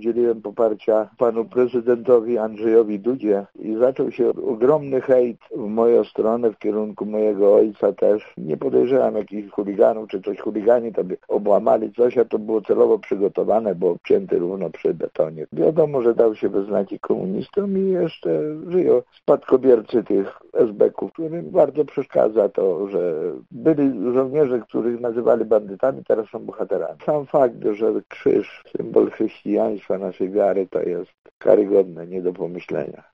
udzieliłem poparcia panu prezydentowi Andrzejowi Dudzie i zaczął się ogromny hejt w moją stronę, w kierunku mojego ojca też. Nie podejrzewam jakichś chuliganów, czy coś chuligani to by obłamali coś, a to było celowo przygotowane, bo obcięty równo przy betonie. Wiadomo, że dał się we znaki komunistom i jeszcze żyją spadkobiercy tych esbeków, którym bardzo przeszkadza to, że byli żołnierze, których nazywali bandytami, teraz są bohaterami. Sam fakt, że krzyż, symbol chrześcijaństwa, naszej wiary, to jest karygodne, nie do pomyślenia.